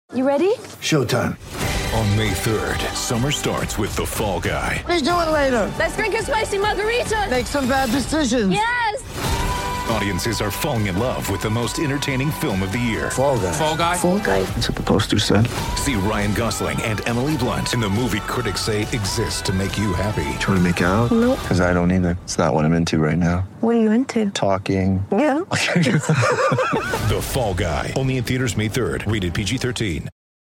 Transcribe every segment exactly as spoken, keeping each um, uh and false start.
You ready? Showtime. On May third, summer starts with The Fall Guy. Let's do it later. Let's drink a spicy margarita. Make some bad decisions. Yes! Audiences are falling in love with the most entertaining film of the year. Fall Guy. Fall Guy? Fall Guy. That's what the poster said. See Ryan Gosling and Emily Blunt in the movie critics say exists to make you happy. Trying to make it out? Nope. Because I don't either. It's not what I'm into right now. What are you into? Talking. Yeah. The Fall Guy. Only in theaters May third. Rated P G thirteen.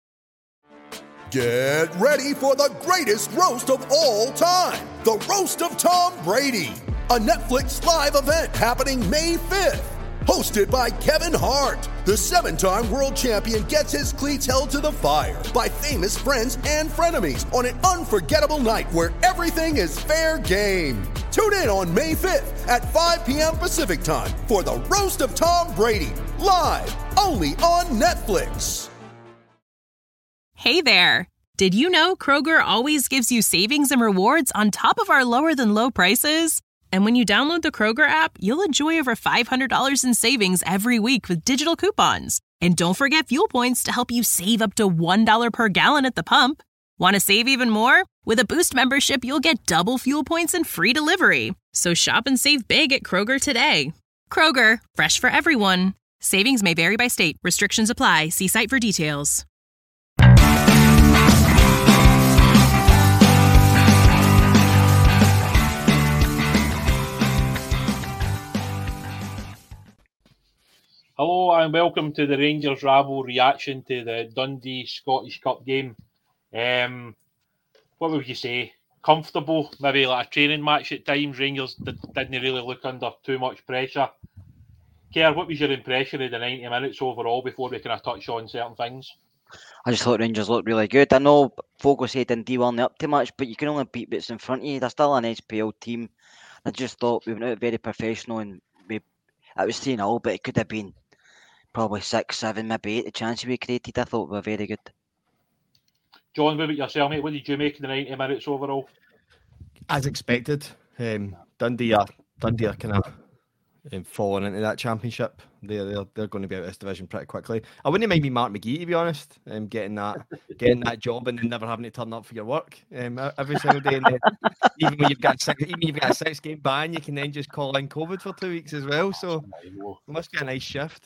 Get ready for the greatest roast of all time. The Roast of Tom Brady. A Netflix live event happening May fifth. Hosted by Kevin Hart. The seven-time world champion gets his cleats held to the fire by famous friends and frenemies on an unforgettable night where everything is fair game. Tune in on May fifth at five p.m. Pacific time for the Roast of Tom Brady. Live only on Netflix. Hey there! Did you know Kroger always gives you savings and rewards on top of our lower-than-low prices? And when you download the Kroger app, you'll enjoy over five hundred dollars in savings every week with digital coupons. And don't forget fuel points to help you save up to one dollar per gallon at the pump. Want to save even more? With a Boost membership, you'll get double fuel points and free delivery. So shop and save big at Kroger today. Kroger, fresh for everyone. Savings may vary by state. Restrictions apply. See site for details. Hello and welcome to the Rangers Rabble reaction to the Dundee Scottish Cup game. Um, what would you say? Comfortable, maybe like a training match at times. Rangers did, didn't really look under too much pressure. Kerr, what was your impression of the ninety minutes overall before we kind of touch on certain things? I just thought Rangers looked really good. I know folk will say Dundee weren't up too much, but you can only beat what's in front of you. They're still an S P L team. I just thought we went out very professional and we, it was three nil, but it could have been probably six, seven, maybe eight. The chances we created, I thought were very good. John, what about yourself, mate? What did you make of the ninety minutes overall? As expected, um, Dundee are Dundee are kind of um, falling into that championship. They're, they're they're going to be out of this division pretty quickly. I wouldn't mind me Mark McGee, to be honest, um, getting that getting that job and then never having to turn up for your work um, every single day. And then, even when you've got six, even if you've got a six game ban, you can then just call in COVID for two weeks as well. So it must be a nice shift.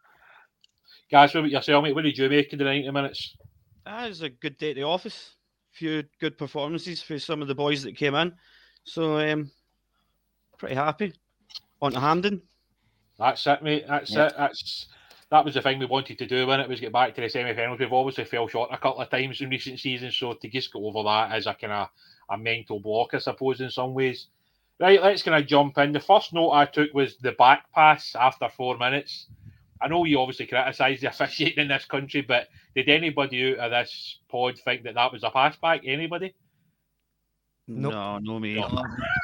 Guys, what about yourself, mate? What did you make of the ninety minutes? Ah, it was a good day at the office. A few good performances for some of the boys that came in. So, um, pretty happy. On to Hampden. That's it, mate. That's Yeah. it. That's that was the thing we wanted to do when it was get back to the semi-finals. We've obviously fell short a couple of times in recent seasons, so to just go over that is a kind of a mental block, I suppose, in some ways. Right, let's kind of jump in. The first note I took was the back pass after four minutes. I know you obviously criticise the officiating in this country, but did anybody out of this pod think that that was a pass back? Anybody? Nope. No, no me. No.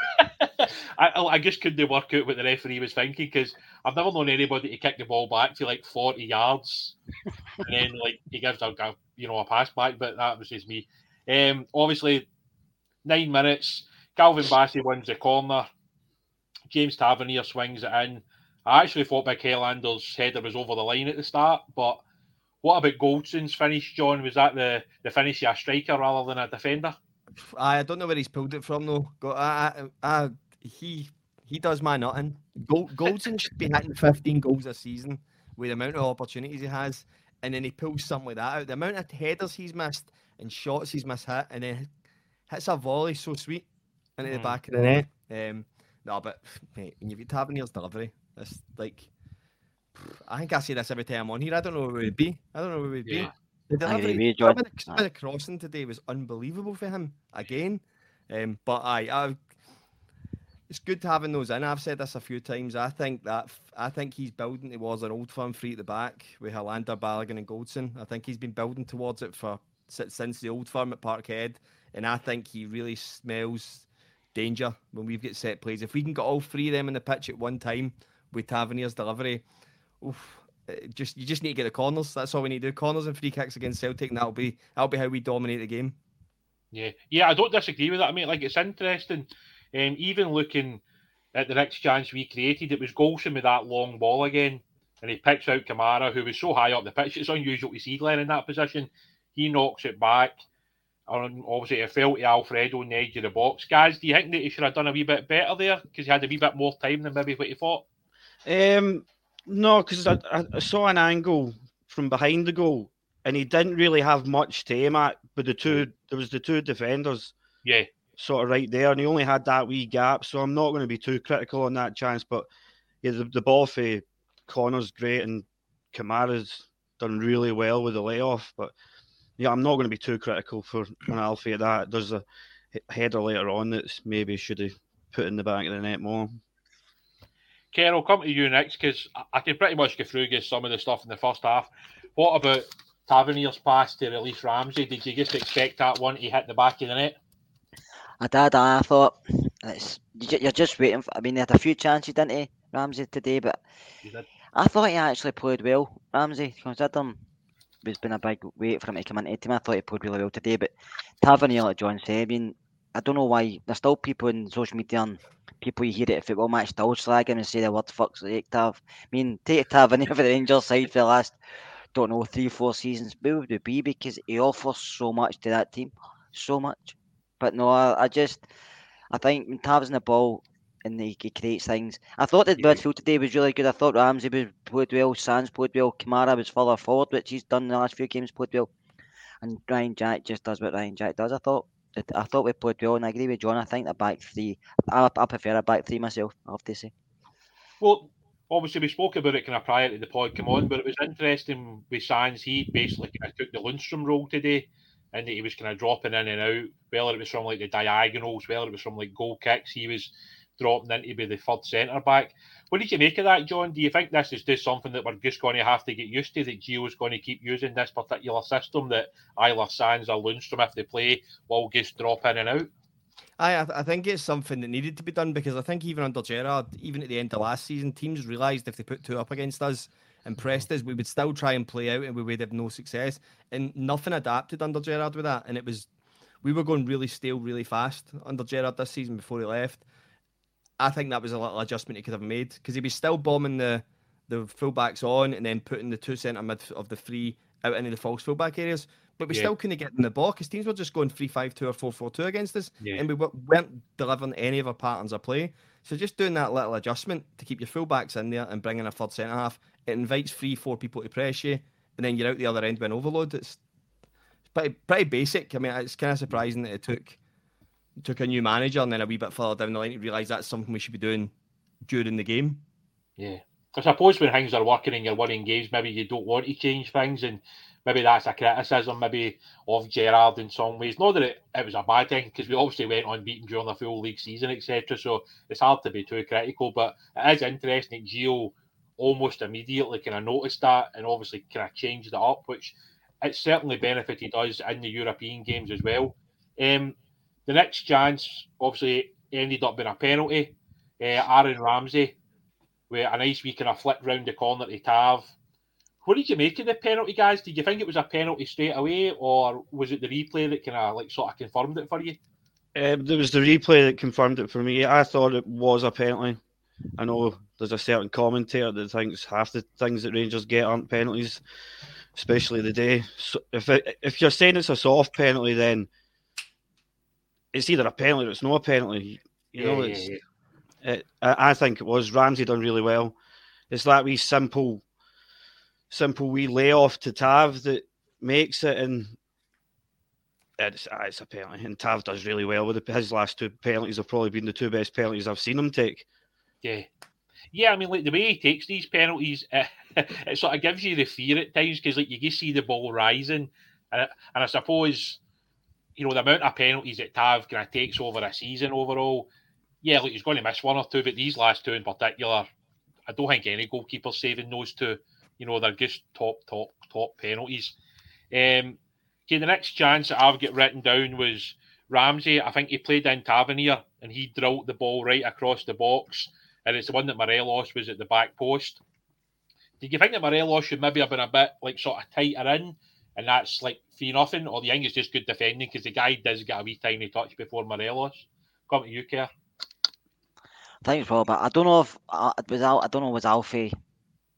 I, I just couldn't work out what the referee was thinking because I've never known anybody to kick the ball back to like forty yards and then like he gives a, a you know a pass back, but that was just me. Um, obviously, nine minutes. Calvin Bassey wins the corner. James Tavernier swings it in. I actually thought Big Highlander's header was over the line at the start, but what about Goldson's finish, John? Was that the, the finish of a striker rather than a defender? I don't know where he's pulled it from though. Go, I, I, I, he he does my nothing. Gold, Goldson should be hitting fifteen goals a season with the amount of opportunities he has, and then he pulls something like that out. The amount of headers he's missed and shots he's missed hit, and then hits a volley so sweet into mm. the back of the net. Um, no, but mate, when you've got Tavernier's delivery, it's like I think I say this every time I'm on here. I don't know where we would be. I don't know where we'd yeah. be. The delivery, some of the, some of the crossing today was unbelievable for him again. Um, but I, I, it's good having those in. I've said this a few times. I think that I think he's building towards an Old Firm three at the back with Helander, Balogun, and Goldson. I think he's been building towards it for since the Old Firm at Parkhead, and I think he really smells danger when we've got set plays. If we can get all three of them in the pitch at one time with Tavernier's delivery, oof. Just you just need to get the corners. That's all we need to do. Corners and free kicks against Celtic, and that'll be that'll be how we dominate the game. Yeah, yeah, I don't disagree with that. I mean, like it's interesting. Um, even looking at the next chance we created, it was Golson with that long ball again. and he picks out Kamara, who was so high up the pitch. It's unusual to see Glenn in that position. He knocks it back. And obviously, it fell to Alfredo on the edge of the box. Guys, do you think that he should have done a wee bit better there because he had a wee bit more time than maybe what he thought? Um, no, because I, I saw an angle from behind the goal, and he didn't really have much to aim at. But the two, there was the two defenders, yeah, sort of right there, and he only had that wee gap. So I'm not going to be too critical on that chance. But yeah, the, the ball for Connor's great, and Kamara's done really well with the layoff. But yeah, I'm not going to be too critical for an Alfie at that. There's a header later on that maybe should have put in the back of the net more. Ken, I'll come to you next because I can pretty much go through some of the stuff in the first half. What about Tavernier's pass to release Ramsey? Did you just expect that one to hit the back of the net? I did. I thought it's, you're just waiting for. I mean, they had a few chances, didn't he, Ramsey today? But I thought he actually played well, Ramsey. Considering it's been a big wait for him to come into the team, I thought he played really well today. But Tavernier, like John said, I mean, I don't know why there's still people in social media and people you hear at a football match still slag him and say the word fuck's sake, Tav. I mean, take Tavernier for the Rangers side for the last, don't know, three, four seasons. Where would it be? Because he offers so much to that team, so much. But no, I, I just, I think when Tav's in the ball and he, he creates things. I thought that midfield today was really good. I thought Ramsey was played well, Sands played well, Kamara was further forward, which he's done in the last few games, played well. And Ryan Jack just does what Ryan Jack does. I thought I thought we played well, and I agree with John. I think the back three, I, I prefer a back three myself, I have to say. Well, obviously we spoke about it kind of prior to the pod come on, but it was interesting with Sands. He basically kind of took the Lundstrom role today, and he was kind of dropping in and out, whether it was from like the diagonals, whether it was from like goal kicks, he was dropping in to be the third centre back. What did you make of that, John? Do you think this is just something that we're just going to have to get used to, that Gio's going to keep using this particular system, that either Sands or Lundstrom, if they play, will just drop in and out? I, I think it's something that needed to be done, because I think even under Gerrard, even at the end of last season, teams realised if they put two up against us and pressed us, we would still try and play out and we would have no success. And nothing adapted under Gerrard with that. And it was, we were going really stale, really fast under Gerrard this season before he left. I think that was a little adjustment he could have made, because he was still bombing the, the full-backs on and then putting the two centre mid of the three out into the false full-back areas. But we yeah. still couldn't get in the ball, because teams were just going three five two or four four two against us, yeah. and we weren't delivering any of our patterns of play. So just doing that little adjustment to keep your full-backs in there and bringing a third centre-half, it invites three, four people to press you, and then you're out the other end when overload. It's, it's pretty, pretty basic. I mean, it's kind of surprising that it took... took a new manager and then a wee bit further down the line to realise that's something we should be doing during the game. Yeah. I suppose when things are working and you're winning games, maybe you don't want to change things, and maybe that's a criticism maybe of Gerrard in some ways. Not that it, it was a bad thing, because we obviously went unbeaten during the full league season, et cetera. So it's hard to be too critical, but it is interesting that Gio almost immediately kind of noticed that and obviously kind of changed it up, which it certainly benefited us in the European games as well. Um, The next chance, obviously, ended up being a penalty. Uh, Aaron Ramsey, with a nice wee kind of flick round the corner to Tav. What did you make of the penalty, guys? Did you think it was a penalty straight away, or was it the replay that kind of like sort of confirmed it for you? Um, there was the replay that confirmed it for me. I thought it was a penalty. I know there's a certain commentator that thinks half the things that Rangers get aren't penalties, especially the day. So if it, if you're saying it's a soft penalty, then it's either a penalty or it's not a penalty. You know, yeah, it's. Yeah, yeah. It, I, I think it was. Ramsey done really well. It's that wee simple, simple wee layoff to Tav that makes it, and it's, it's a penalty. And Tav does really well with it. His last two penalties have probably been the two best penalties I've seen him take. Yeah. Yeah, I mean, like the way he takes these penalties, uh, it sort of gives you the fear at times, because like you can see the ball rising, and and I suppose, you know, the amount of penalties that Tav kind of takes over a season overall, yeah, like he's going to miss one or two, but these last two in particular, I don't think any goalkeeper's saving those two. You know, they're just top, top, top penalties. Um, okay, the next chance that I've got written down was Ramsey. I think he played in Tavernier, and he drilled the ball right across the box, and it's the one that Morelos was at the back post. Did you think that Morelos should maybe have been a bit like sort of tighter in, and that's like three nothing, or do you think it's just good defending because the guy does get a wee tiny touch before Morelos? Come to you, Kerr. Thanks, Rob. I don't know if uh, it was Al, I don't know was Alfie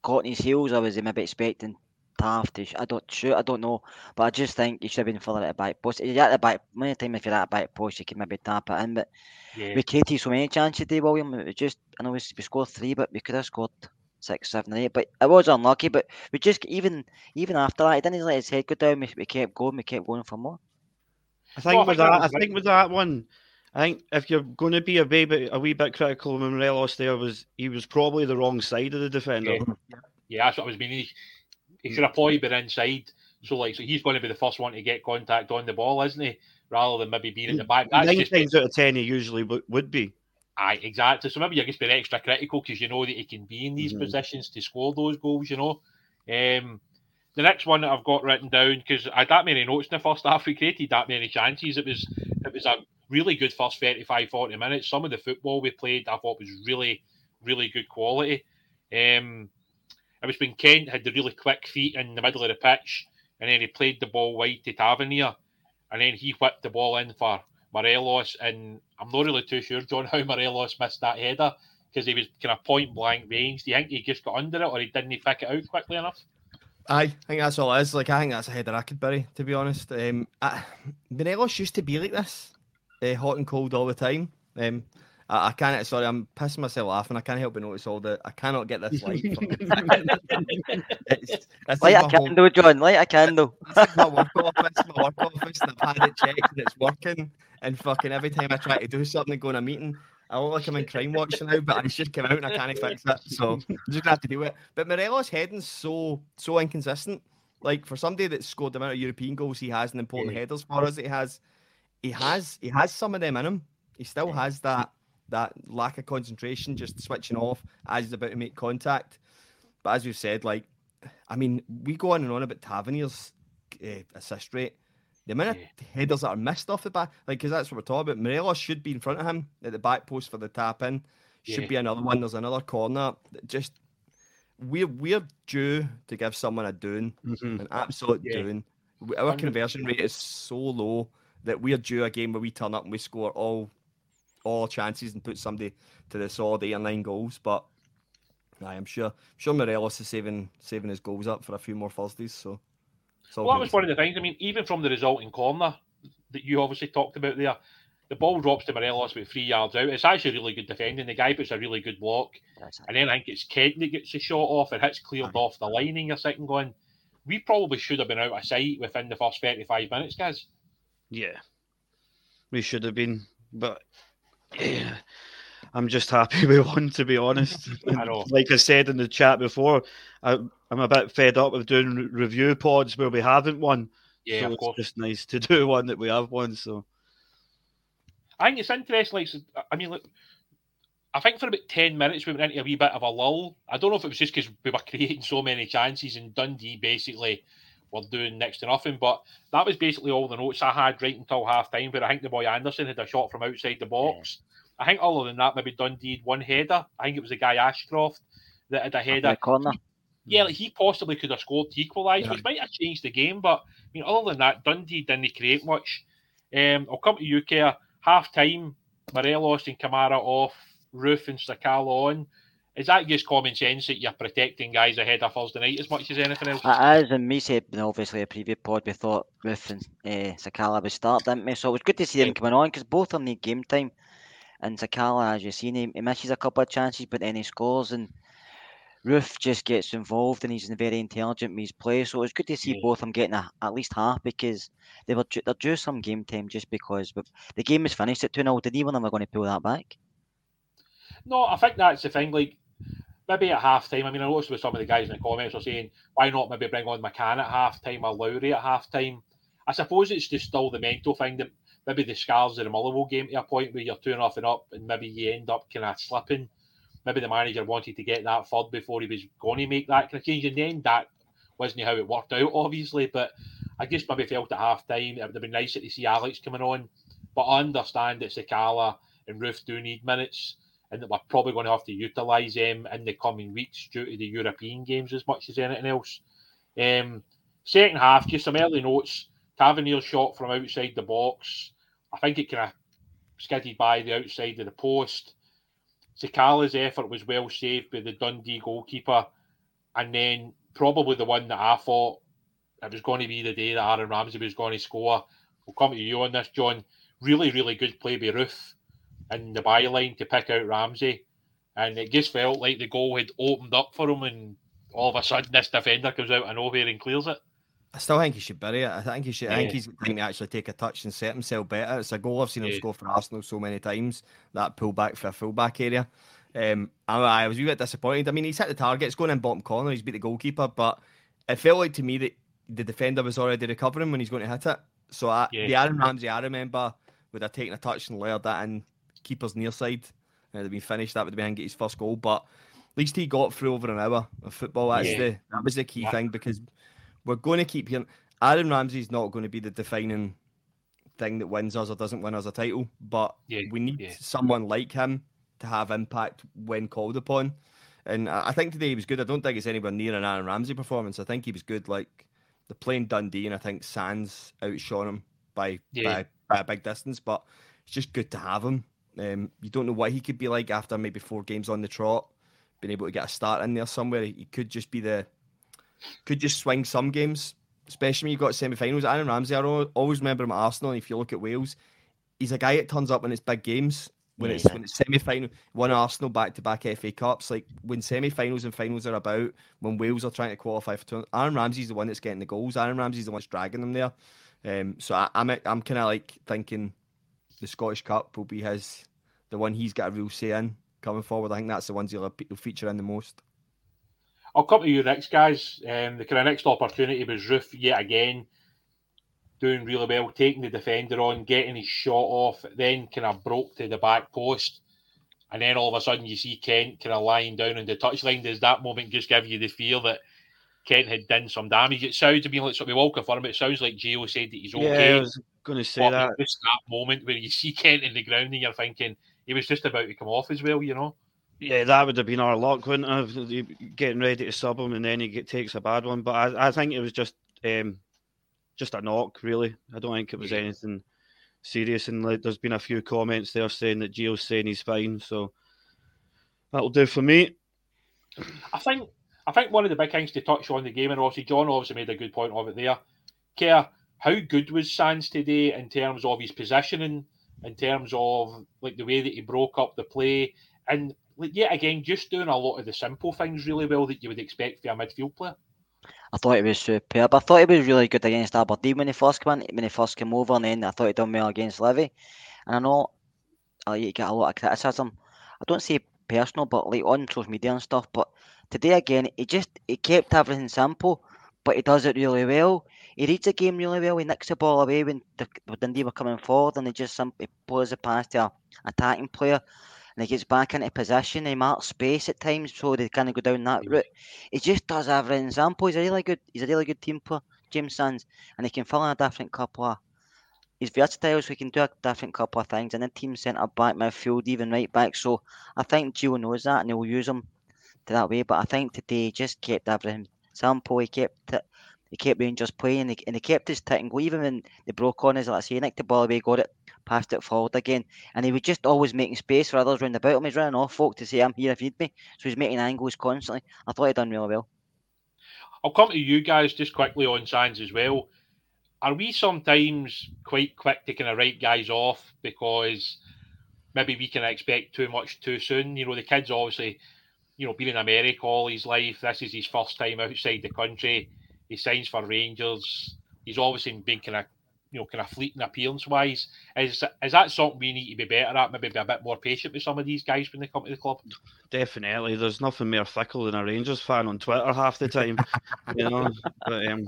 caught in his heels, or was he maybe expecting Taft to? Sh- I don't shoot. I don't know, but I just think he should have been further at the back post. He's at the back. Many times if you're at the back post, you can maybe tap it in. But Yeah. we created so many chances today, William. It was just I know we, we scored three, but we could have scored six, seven, eight. But it was unlucky. But we just even even after that, he didn't let his head go down. We, we kept going. We kept going for more. I think Well, I with think that, that I was think right. with that one, I think if you're going to be a wee bit, a wee bit critical of Morelos, there was he was probably the wrong side of the defender. Yeah, yeah that's what I was meaning. He, he should have probably been inside. So like, so he's going to be the first one to get contact on the ball, isn't he? Rather than maybe being at the back. That's Nine just times out of ten, he usually w- would be. Aye, exactly. So maybe you're just being extra critical because you know that he can be in these Mhm. positions to score those goals. You know. Um, the next one that I've got written down, because I had that many notes in the first half, we created that many chances. It was it was a really good first thirty-five, forty minutes. Some of the football we played, I thought was really, really good quality. Um, it was when Kent had the really quick feet in the middle of the pitch, and then he played the ball wide to Tavernier, and then he whipped the ball in for Morelos. And I'm not really too sure, John, how Morelos missed that header because he was kind of point blank range. Do you think he just got under it, or he didn't pick it out quickly enough? I think that's all it is. Like, I think that's a header I could bury, to be honest. Um, I, Morelos used to be like this, uh, hot and cold all the time. Um, I, I can't, sorry, I'm pissing myself laughing. I can't help but notice all the, I cannot get this light. it's, this Light is a my whole- candle, John. Light a candle. This is my work office, my work office, and I've had it checked and it's working. And fucking every time I try to do something, go in a meeting, I look like I'm in Crime Watch now, but it's just come out and I can't fix it. So I'm just gonna have to do it. But Morelos' heading's so so inconsistent. Like, for somebody that's scored the amount of European goals he has and important Yeah. headers for us, that he has, he has he has some of them in him. He still has that that lack of concentration, just switching off as he's about to make contact. But as we've said, like, I mean, we go on and on about Tavernier's uh, assist rate. The amount of Yeah. headers that are missed off the back, like, because that's what we're talking about. Morelos should be in front of him at the back post for the tap in. Should Yeah. be another one. There's another corner. Just we're we're due to give someone a doing, Mhm. an absolute Yeah. doing. Our conversion rate is so low that we're due a game where we turn up and we score all all chances and put somebody to the solid eight or nine goals. But I am sure sure Morelos is saving saving his goals up for a few more Thursdays. So. it's all Well, that good. was one of the things. I mean, even from the resulting corner that you obviously talked about there, the ball drops to Morelos about three yards out. It's actually really good defending. The guy puts a really good block. And then I think it's Kent that gets the shot off and hits cleared off the line, and you're sitting going, we probably should have been out of sight within the first thirty-five minutes, guys. Yeah, we should have been, but yeah, I'm just happy we won, to be honest. I know. Like I said in the chat before, I, I'm a bit fed up with doing re- review pods where we haven't won. Yeah, so of it's course. just nice to do one that we have won. So I think it's interesting. Like, I mean, look, I think for about ten minutes we went into a wee bit of a lull. I don't know if it was just because we were creating so many chances and Dundee basically were doing next to nothing, but that was basically all the notes I had right until half time, where I think the boy Anderson had a shot from outside the box. I think other than that, maybe Dundee had one header. I think it was the guy Ashcroft that had a header. The corner. Yeah, like he possibly could have scored to equalise, Yeah. which might have changed the game. But I mean, other than that, Dundee didn't create much. Um, I'll come to you, Kerr. Half time, Morelos and Kamara off, Roof and Sakala on. Is that just common sense that you're protecting guys ahead of Thursday night as much as anything else? It is, and we said, you know, obviously, a previous pod, we thought Roof and uh, Sakala would start, didn't we? So it was good to see them coming on because both of them need game time. And Sakala, as you've seen, he, he misses a couple of chances, but then he scores. And Roof just gets involved and he's very intelligent with his play. So it's good to see Yeah. both of them getting a, at least half because they were due, they're due some game time just because but the game was finished at two nil. Did anyone of them going to pull that back? No, I think that's the thing. Like, maybe at half time, I mean, I noticed with some of the guys in the comments are saying, why not maybe bring on McCann at half time or Lowry at half time? I suppose it's just still the mental thing that maybe the scars of the Motherwell game to a point where you're two nothing up and maybe you end up kind of slipping. Maybe the manager wanted to get that third before he was going to make that kind of change. In the end, that wasn't how it worked out, obviously. But I just maybe felt at half time it would have been nicer to see Alex coming on. But I understand that Sakala and Roof do need minutes and that we're probably going to have to utilise them in the coming weeks due to the European games as much as anything else. Um, second half, just some early notes. Tavernier's shot from outside the box. I think it kind of skidded by the outside of the post. Sakala's effort was well saved by the Dundee goalkeeper. and then probably the one that I thought it was going to be the day that Aaron Ramsey was going to score. We'll come to you on this, John. Really, really good play by Ruth in the byline to pick out Ramsey. And it just felt like the goal had opened up for him, and all of a sudden this defender comes out of nowhere and clears it. I still think he should bury it. I think he should. Yeah. I think he's going to actually take a touch and set himself better. It's a goal I've seen him Yeah. score for Arsenal so many times. That pull back for a full back area. Um, I, I was a wee bit disappointed. I mean, he's hit the target. It's going in bottom corner. He's beat the goalkeeper, but it felt like to me that the defender was already recovering when he's going to hit it. So I, Yeah. the Aaron Ramsey I remember would have taken a touch and layered that in keeper's near side. It would have been finished. That would have been get his first goal. But at least he got through over an hour of football. That's Yeah. the that was the key Yeah. thing, because we're going to keep hearing Aaron Ramsey's not going to be the defining thing that wins us or doesn't win us a title, but Yeah, we need yeah. someone like him to have impact when called upon. And I I think today he was good. I don't think it's anywhere near an Aaron Ramsey performance. I think he was good. Like the playing Dundee, and I think Sands outshone him by, Yeah. by by a big distance. But it's just good to have him. Um, you don't know what he could be like after maybe four games on the trot, being able to get a start in there somewhere. He could just be the could just swing some games, especially when you got semi-finals. Aaron Ramsey, I al- always remember him at Arsenal. And if you look at Wales, he's a guy that turns up when it's big games. When Yeah, it's he's a- when it's semi-final, won Arsenal back-to-back F A Cups. Like when semi-finals and finals are about, when Wales are trying to qualify for tournament, Aaron Ramsey's the one that's getting the goals. Aaron Ramsey's the one that's dragging them there. Um, so I, I'm I'm kind of like thinking the Scottish Cup will be his, the one he's got a real say in coming forward. I think that's the ones he'll, he'll feature in the most. I'll come to you next, guys. Um, the kind of next opportunity was Roof yet again, doing really well, taking the defender on, getting his shot off, then kind of broke to the back post. And then all of a sudden you see Kent kind of lying down on the touchline. Does that moment just give you the fear that Kent had done some damage? It sounds to me like, so we will confirm, it sounds like Gio said that he's okay. Yeah, I was going to say But that. Just that moment where you see Kent in the ground and you're thinking he was just about to come off as well, you know? Yeah, that would have been our luck, wouldn't it? Getting ready to sub him and then he get, takes a bad one. But I, I think it was just um, just a knock, really. I don't think it was anything serious. And like, there's been a few comments there saying that Gio's saying he's fine. So that'll do for me. I think I think one of the big things to touch on the game, and obviously John obviously made a good point of it there. Kerr, how good was Sands today in terms of his positioning, in terms of like the way that he broke up the play, and like, yet again, just doing a lot of the simple things really well that you would expect for a midfield player? I thought he was superb. I thought he was really good against Aberdeen when he first came in, when he first came over, and then I thought he done well against Levy. And I know uh, you get a lot of criticism. I don't say personal, but like on social media and stuff. But today again, he just he kept everything simple, but he does it really well. He reads the game really well. He nicks the ball away when the when Dundee were coming forward, and he just simply plays the pass to an attacking player. And he gets back into position. He marks space at times, so they kind of go down that route. He just does everything simple. He's a really good. He's a really good team player, James Sands, and he can fill in a different couple of. He's versatile, so he can do a different couple of things. And then team centre back, midfield, even right back. So I think Gio knows that, and he'll use him to that way. But I think today he just kept everything simple. He kept it. He kept Rangers playing, and he, and he kept his tick and go. Even when they broke on us, like I say, he nicked the ball away, got it, passed it forward again, and he was just always making space for others round about him. He's running off folk to say, "I'm here if you need me." So he's making angles constantly. I thought he done really well. I'll come to you guys just quickly on Sands as well. Are we sometimes quite quick to kind of write guys off because maybe we can expect too much too soon? You know, the kid's obviously, you know, been in America all his life. This is his first time outside the country. He signs for Rangers. He's obviously been kind of, you know, kind of fleeting appearance-wise. Is is that something we need to be better at? Maybe be a bit more patient with some of these guys when they come to the club? Definitely. There's nothing more fickle than a Rangers fan on Twitter half the time, you know. But, um,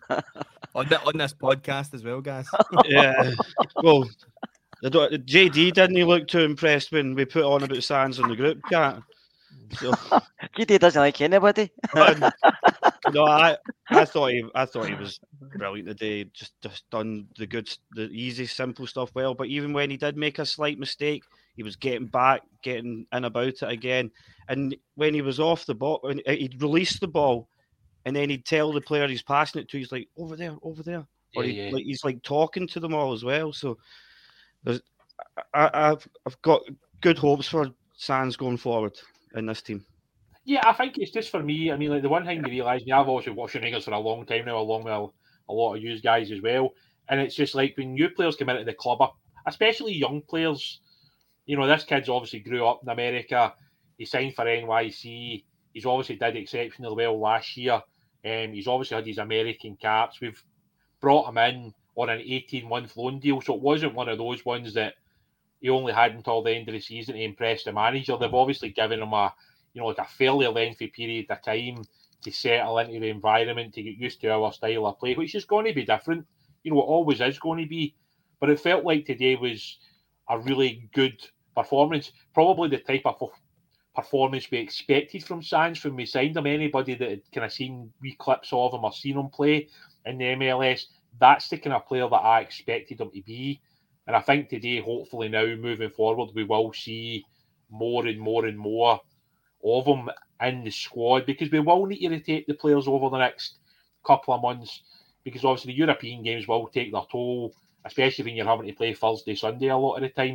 on, the, on this podcast as well, guys. Yeah. Well, the, J D didn't he look too impressed when we put on about Sands in the group chat? So, J D doesn't like anybody. But, no, I, I thought he, I thought he was brilliant today. Just, just done the good, the easy, simple stuff well. But even when he did make a slight mistake, he was getting back, getting in about it again. And when he was off the ball, when he'd release the ball, and then he'd tell the player he's passing it to, he's like, over there, over there, or Yeah, he, yeah. like he's like talking to them all as well. So, there's, I, I've, I've got good hopes for Sands going forward in this team. Yeah, I think it's just for me. I mean, like the one thing you realise, I've obviously watched Rangers for a long time now, along with a, a lot of you guys as well. And it's just like when new players come into the club, especially young players, you know, this kid's obviously grew up in America. He signed for N Y C. He's obviously did exceptionally well last year. Um, he's obviously had his American caps. We've brought him in on an eighteen-month loan deal, so it wasn't one of those ones that he only had until the end of the season to impress the manager. They've obviously given him a, you know, like a fairly lengthy period of time to settle into the environment, to get used to our style of play, which is going to be different. You know, it always is going to be. But it felt like today was a really good performance. Probably the type of performance we expected from Sands when we signed him. Anybody that had kind of seen wee clips of him or seen him play in the M L S, that's the kind of player that I expected him to be. And I think today, hopefully now, moving forward, we will see more and more and more of them in the squad, because we will need to rotate the players over the next couple of months, because obviously the European games will take their toll, especially when you're having to play Thursday, Sunday a lot of the time.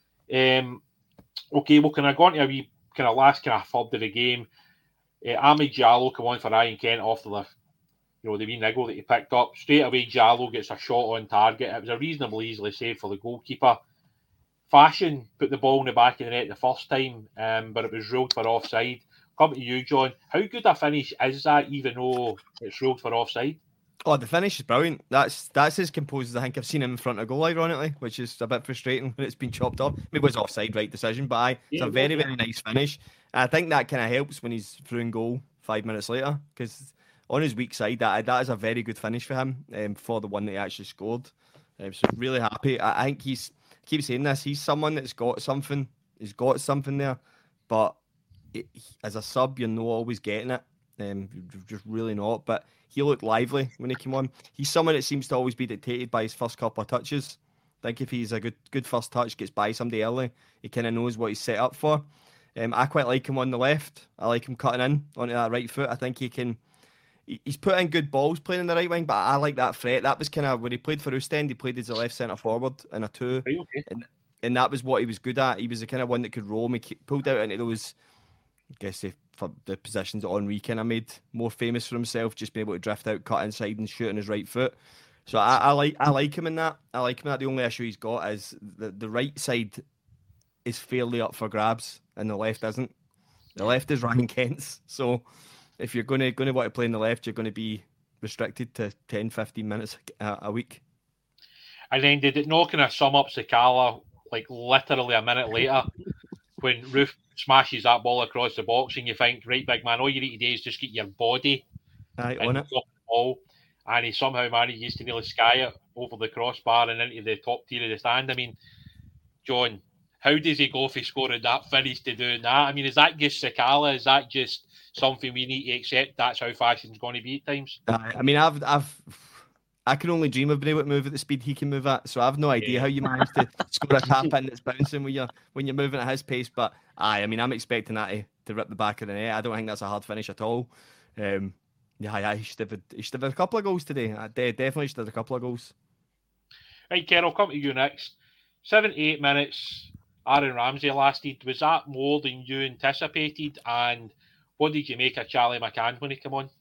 Um, okay, well, can I go on to a wee kind of last kind of third of the game? Uh, Ahmed Diallo come on for Ryan Kent after the, you know, the wee niggle that he picked up. Straight away, Diallo gets a shot on target. It was a reasonably easily save for the goalkeeper. Fashion put the ball in the back of the net the first time, um, but it was ruled for offside. Come to you, John. How good a finish is that, even though it's ruled for offside? Oh, the finish is brilliant. That's that's as composed as I think I've seen him in front of goal, ironically, which is a bit frustrating when it's been chopped off. Maybe it was offside, right decision, but aye, it's Yeah, a very, yeah. very nice finish. And I think that kind of helps when he's through in goal five minutes later, because on his weak side, that that is a very good finish for him, um, for the one that he actually scored. Um, so really happy. I, I think he's, I keep saying this, he's someone that's got something. He's got something there, but it, as a sub, you're not always getting it. Um, you're just really not. But he looked lively when he came on. He's someone that seems to always be dictated by his first couple of touches. I think if he's a good good first touch, gets by somebody early, he kind of knows what he's set up for. Um, I quite like him on the left. I like him cutting in onto that right foot. I think he can. He's put in good balls playing in the right wing, but I like that threat. That was kind of when he played for Ostend, he played as a left centre forward in a two, Right, okay. and and that was what he was good at. He was the kind of one that could roam. He pulled out into those, I guess, they, for the positions that Henry kind of made more famous for himself, just being able to drift out, cut inside, and shoot on his right foot. So I, I like I like him in that. I like him in that. The only issue he's got is the, the right side is fairly up for grabs, and the left isn't. The left is Ryan Kent's. So if you're going to going to want to play in the left, you're going to be restricted to ten, fifteen minutes a, a week. And then did it not kind of sum up Sakala like literally a minute later when Roof smashes that ball across the box and you think, right, big man, all you need to do is just get your body Aye, and on it. drop the ball. And he somehow manages to nearly sky it over the crossbar and into the top tier of the stand. I mean, John, how does he go from scoring that finish to doing that? I mean, is that just Sakala? Is that just something we need to accept? That's how fashion's going to be at times? Aye, I mean, I've, I've, I can only dream of being able to move at the speed he can move at. So I've no idea Yeah. how you manage to score a tap in that's bouncing when you're when you're moving at his pace. But aye, I mean, I'm expecting that to, to rip the back of the net. I don't think that's a hard finish at all. Um, yeah, yeah, he should have had, he should have had a couple of goals today. I de- definitely should have had a couple of goals. Right, Ken, I'll come to you next. seventy-eight minutes, Aaron Ramsey lasted. Was that more than you anticipated? And what did you make of Charlie McCann when he came on?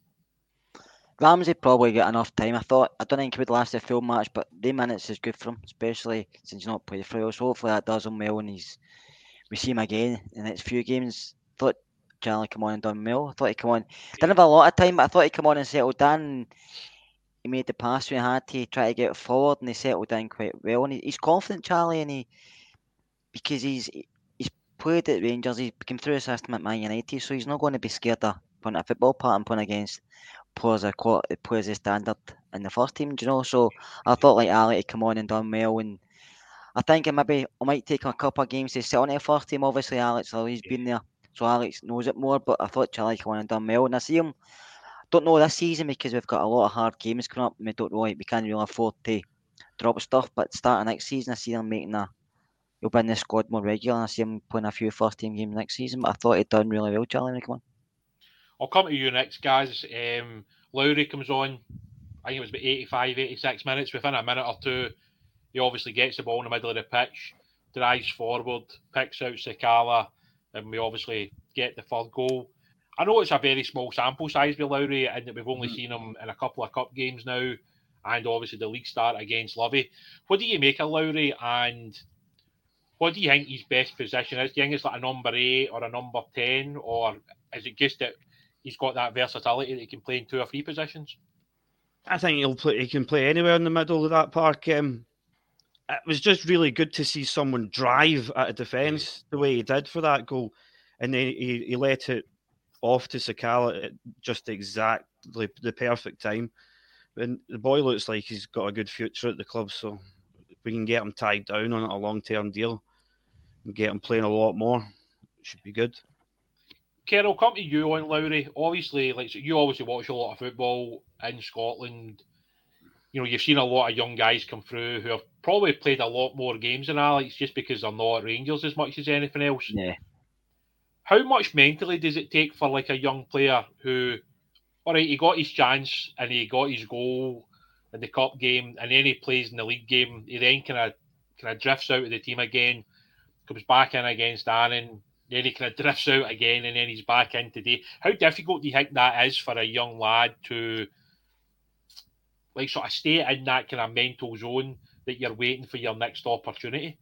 Ramsey probably got enough time. I thought, I don't think he would last the full match, but the minutes is good for him, especially since he's not played for us. So hopefully that does him well, and he's we see him again in the next few games. Thought Charlie come on and done well. I thought he come on, didn't have a lot of time, but I thought he come on and settled in. He made the pass we had to try to get forward, and he settled in quite well. And he, he's confident, Charlie, and he because he's he's played at Rangers. He came through the system at Man United, so he's not going to be scared of putting a football part and playing against players of quality, players of standard in the first team. Do you know? So I thought like Ali to come on and done well, and I think it maybe I might take a couple of games to sit on the first team. Obviously, Alex Lilly's been there, so Alex knows it more. But I thought Charlie come on and done well, and I see him. Don't know this season because we've got a lot of hard games coming up. And we don't really, we can't really afford to drop stuff. But starting next season, I see him making a. He'll be in the squad more regular, and I see him playing a few first team games next season. But I thought he'd done really well, Charlie. Come on. I'll come to you next, guys. Um, Lowry comes on. I think it was about eighty-five, eighty-six minutes. Within a minute or two, he obviously gets the ball in the middle of the pitch, drives forward, picks out Sakala, and we obviously get the third goal. I know it's a very small sample size with Lowry, and that we've only Mhm. seen him in a couple of cup games now, and obviously the league start against Livy. What do you make of Lowry, and what do you think his best position is? Do you think it's like a number eight or a number ten, or is it just that he's got that versatility that he can play in two or three positions? I think he'll play. He can play anywhere in the middle of that park. Um, it was just really good to see someone drive at a defence the way he did for that goal, and then he, he let it off to Sakala at just exactly the perfect time. And the boy looks like he's got a good future at the club, so if we can get him tied down on a long-term deal and get him playing a lot more, it should be good. Carol, come to you on Lowry. Obviously, like so you obviously watch a lot of football in Scotland. You know, you've seen a lot of young guys come through who have probably played a lot more games than Alex just because they're not at Rangers as much as anything else. Yeah. How much mentally does it take for like a young player who, all right, he got his chance and he got his goal in the cup game, and then he plays in the league game. He then kind of kind of drifts out of the team again, comes back in against Annan. Then he kind of drifts out again, and then he's back in today. How difficult do you think that is for a young lad to, like, sort of stay in that kind of mental zone that you're waiting for your next opportunity?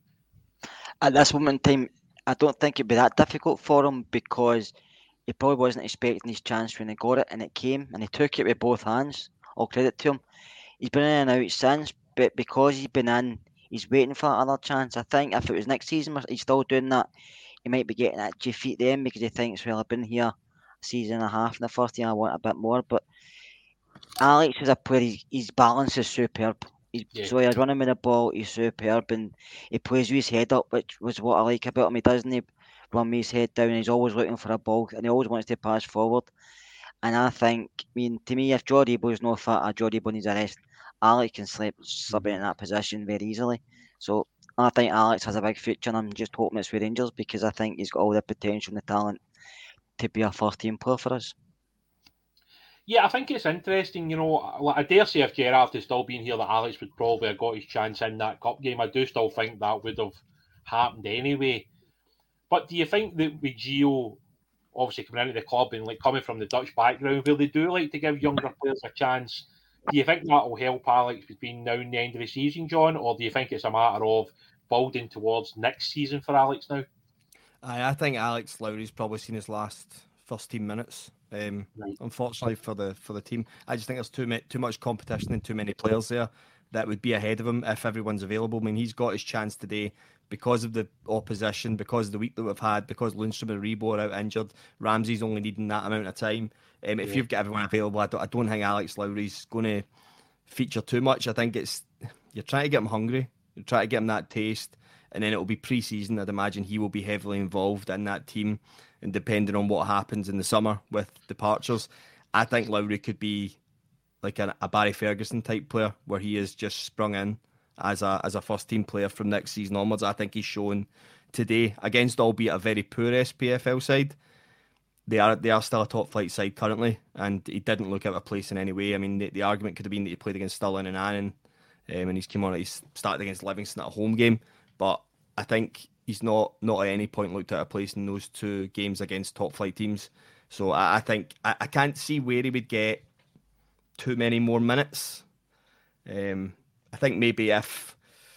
At this moment in time, I don't think it'd be that difficult for him because he probably wasn't expecting his chance when he got it, and it came, and he took it with both hands. All credit to him. He's been in and out since, but because he's been in, he's waiting for another chance. I think if it was next season, he's still doing that. He might be getting at G feet then because he thinks, well, I've been here a season and a half in the first year, I want a bit more. But Alex is a player, his, his balance is superb. He's, Yeah. So he's running with the ball, he's superb, and he plays with his head up, which was what I like about him. He doesn't he run with his head down, he's always looking for a ball, and he always wants to pass forward. And I think, I mean, to me, if Jordy Boy's no fit or Jordy Boy needs a rest, Alex can slip, slip in that position very easily. So I think Alex has a big future, and I'm just hoping it's with Rangers because I think he's got all the potential and the talent to be a first team player for us. Yeah, I think it's interesting, you know, like, I dare say if Gerrard had still been here that Alex would probably have got his chance in that cup game. I do still think that would have happened anyway. But do you think that with Gio obviously coming into the club and like coming from the Dutch background, where they do like to give younger players a chance, do you think that will help Alex between now and the end of the season, John? Or do you think it's a matter of building towards next season for Alex now? I, I think Alex Lowry's probably seen his last first team minutes. Um, right. Unfortunately for the for the team, I just think there's too many, too much competition and too many players there that would be ahead of him if everyone's available. I mean, he's got his chance today because of the opposition, because of the week that we've had, because Lundstrom and Rebo are out injured. Ramsey's only needing that amount of time. Um, if Yeah. you've got everyone available, I don't, I don't think Alex Lowry's going to feature too much. I think it's you're trying to get him hungry, you're trying to get him that taste, and then it'll be pre-season. I'd imagine he will be heavily involved in that team, and depending on what happens in the summer with departures, I think Lowry could be like a, a Barry Ferguson type player where he is just sprung in as a as a first team player from next season onwards. I think he's shown today against, albeit a very poor S P F L side, they are they are still a top flight side currently, and he didn't look out of place in any way. I mean, the, the argument could have been that he played against Stirling and Annan, um, and he's come on, he's started against Livingston at a home game, but I think he's not not at any point looked out of place in those two games against top flight teams. So I, I think I, I can't see where he would get too many more minutes. Um, I think maybe if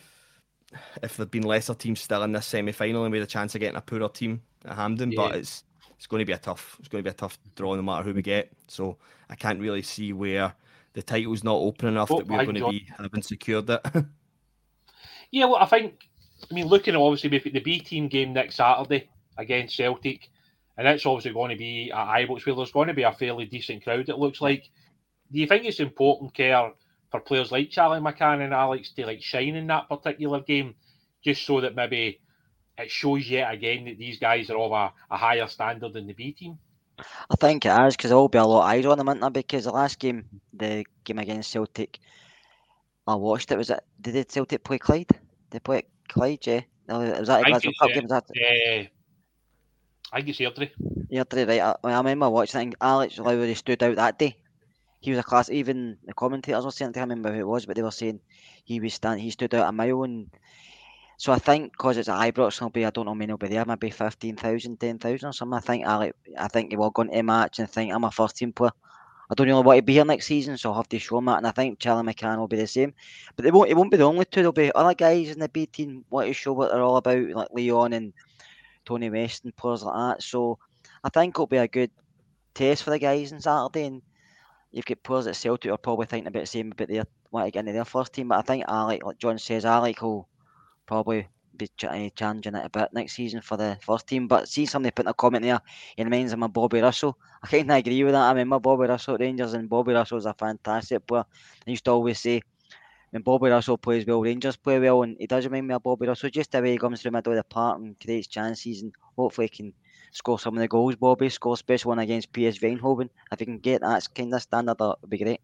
if there'd been lesser teams still in this semi-final and we had a chance of getting a poorer team at Hampden, Yeah. but it's it's going to be a tough it's going to be a tough draw no matter who we get. So I can't really see where the title's not open enough Oh, that we're I going to don't- be having secured it. Yeah, well, I think, I mean, looking at obviously maybe the B team game next Saturday against Celtic, and it's obviously going to be at Ibrox, where there's going to be a fairly decent crowd, it looks like. Do you think it's important, Kerr, for players like Charlie McCann and Alex to like shine in that particular game, just so that maybe it shows yet again that these guys are of a, a higher standard than the B team? I think it is because there will be a lot of eyes on him, isn't there? Because the last game, the game against Celtic, I watched it. Was it? Did Celtic play Clyde? Did they play at Clyde? Yeah. No, was that a I Glasgow think Cup it's, game? Was that uh, I think it's Airdrie. Airdrie, right? I, I remember watching it. And Alex Lowry stood out that day. He was a class. Even the commentators were saying, I can't remember who it was, but they were saying he was stand. He stood out a mile, and So I think because it's at Ibrox, will be I don't know, maybe will be there, maybe fifteen thousand, ten thousand or something. I think I I think he will go into a match and think I'm a first team player. I don't really want to be here next season, so I'll have to show him that. And I think Charlie McCann will be the same. But they won't. It won't be the only two. There'll be other guys in the B team want to show what they're all about, like Leon and Tony West and players like that. So I think it'll be a good test for the guys on Saturday. And you've got players at Celtic who are probably thinking about the same about their want to get into their first team. But I think Alec, like John says, Alec will probably be ch- challenging it a bit next season for the first team. But see somebody putting a comment there, he reminds him of Bobby Russell. I kind of agree with that. I remember Bobby Russell at Rangers, and Bobby Russell's a fantastic player. I used to always say, when Bobby Russell plays well, Rangers play well, and he does remind me of Bobby Russell, just the way he comes through the middle of the park and creates chances, and hopefully he can score some of the goals Bobby scored, especially one against P S V Eindhoven. If he can get that kind of standard, that would be great.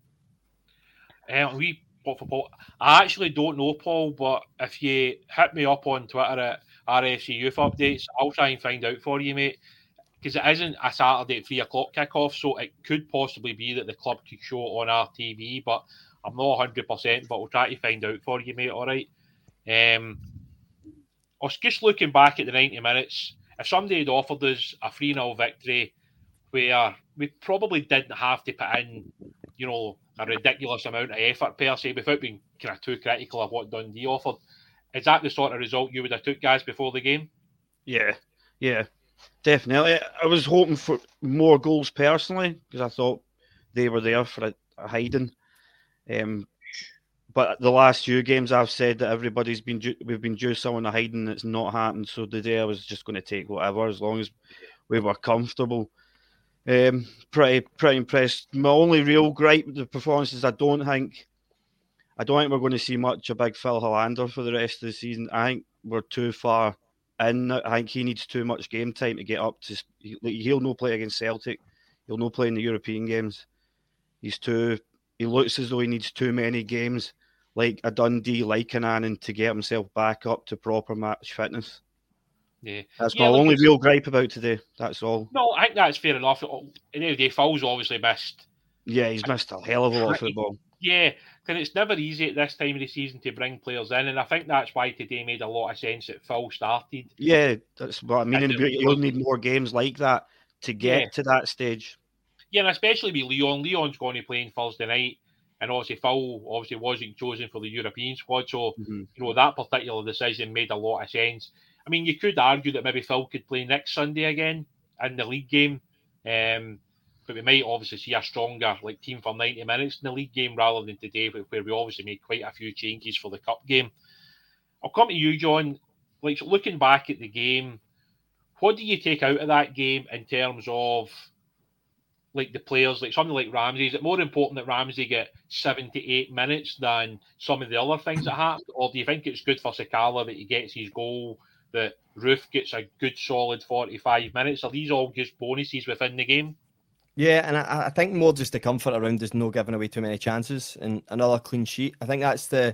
Uh, we I actually don't know, Paul, but if you hit me up on Twitter at R F C Youth Updates, I'll try and find out for you, mate. Because it isn't a Saturday at three o'clock kickoff, so it could possibly be that the club could show it on our T V, but I'm not one hundred percent, but we'll try to find out for you, mate, all right? Um, I was just looking back at the ninety minutes. If somebody had offered us a three nil victory where we probably didn't have to put in, you know, a ridiculous amount of effort per se, without being kind of too critical of what Dundee offered, is that the sort of result you would have took, guys, before the game? Yeah, yeah, definitely. I was hoping for more goals personally, because I thought they were there for a, a hiding. Um, but the last few games, I've said that everybody's been due, we've been due someone a hiding, and it's not happened. So today I was just going to take whatever, as long as we were comfortable. Um, pretty pretty impressed. My only real gripe with the performance is I don't think I don't think we're going to see much of Big Phil Hollander for the rest of the season. I think we're too far in. I think he needs too much game time to get up to. He'll no play against Celtic. He'll no play in the European games. He's too. He looks as though he needs too many games, like a Dundee, like an Annan, to get himself back up to proper match fitness. Yeah, that's yeah, my look, only real gripe about today. That's all. No, I think that's fair enough. At the end of the day, Phil's obviously missed. Yeah, he's missed a hell of a lot of football. Yeah, because it's never easy at this time of the season to bring players in, and I think that's why today made a lot of sense that Phil started. Yeah, that's what I mean. And you'll need more games like that to get yeah. to that stage. Yeah, and especially with Leon. Leon's going to play on Thursday night, and obviously Phil obviously wasn't chosen for the European squad, so mm-hmm. you know that particular decision made a lot of sense. I mean, you could argue that maybe Phil could play next Sunday again in the league game, um, but we might obviously see a stronger like team for ninety minutes in the league game rather than today, where we obviously made quite a few changes for the cup game. I'll come to you, John. Like looking back at the game, what do you take out of that game in terms of like the players, like something like Ramsey? Is it more important that Ramsey get seventy-eight minutes than some of the other things that happened, or do you think it's good for Sakala that he gets his goal, that Roof gets a good solid forty-five minutes? Are these all just bonuses within the game? Yeah, and I, I think more just the comfort around is no giving away too many chances and another clean sheet. I think that's the...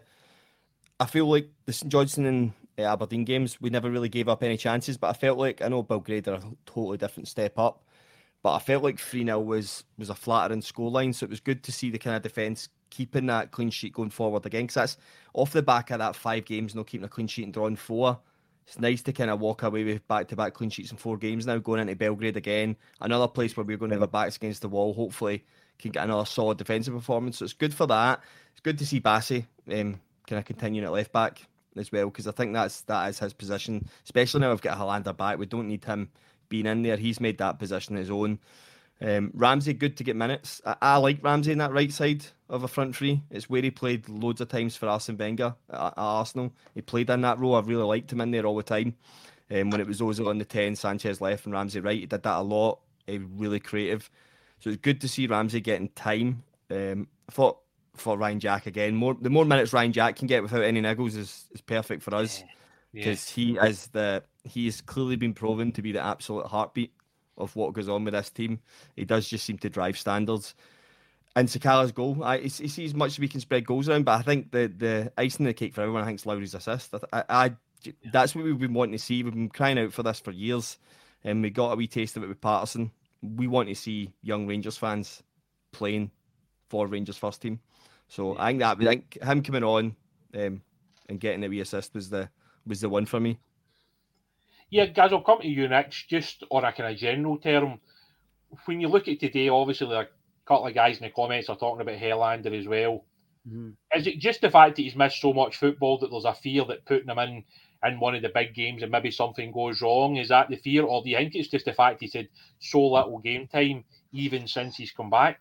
I feel like the St Johnstone and uh, Aberdeen games, we never really gave up any chances, but I felt like, I know Belgrade are a totally different step up, but I felt like three nil was, was a flattering scoreline, so it was good to see the kind of defence keeping that clean sheet going forward again, because that's off the back of that five games, not keeping a clean sheet and drawing four. It's nice to kind of walk away with back-to-back clean sheets in four games now, going into Belgrade again. Another place where we're going to have our backs against the wall. Hopefully can get another solid defensive performance. So it's good for that. It's good to see Bassey um, kind of continuing at left-back as well, because I think that's that is his position, especially now we've got Hollander back. We don't need him being in there. He's made that position his own. Um, Ramsey, good to get minutes. I, I like Ramsey in that right side of a front three. It's where he played loads of times for Arsene Wenger at, at Arsenal. He played in that role. I really liked him in there all the time. Um, when it was Ozil on the ten, Sanchez left and Ramsey right, he did that a lot. He was really creative. So it's good to see Ramsey getting time. Um, I thought for Ryan Jack again, more the more minutes Ryan Jack can get without any niggles is, is perfect for us, because yeah. he is the he has clearly been proven to be the absolute heartbeat of what goes on with this team. He does just seem to drive standards. And Sakala's goal, I, he, he sees much as we can spread goals around, but I think the the icing on the cake for everyone, I think, is Lowry's assist. I, I, I that's what we've been wanting to see. We've been crying out for this for years, and we got a wee taste of it with Patterson. We want to see young Rangers fans playing for Rangers first team. So I think that I think him coming on um, and getting a wee assist was the was the one for me. Yeah, guys, I'll come to you next. Just on a kind of general term, when you look at today, obviously there are a couple of guys in the comments are talking about Helander as well. Mm-hmm. Is it just the fact that he's missed so much football that there's a fear that putting him in in one of the big games and maybe something goes wrong? Is that the fear, or do you think it's just the fact he's had so little game time even since he's come back?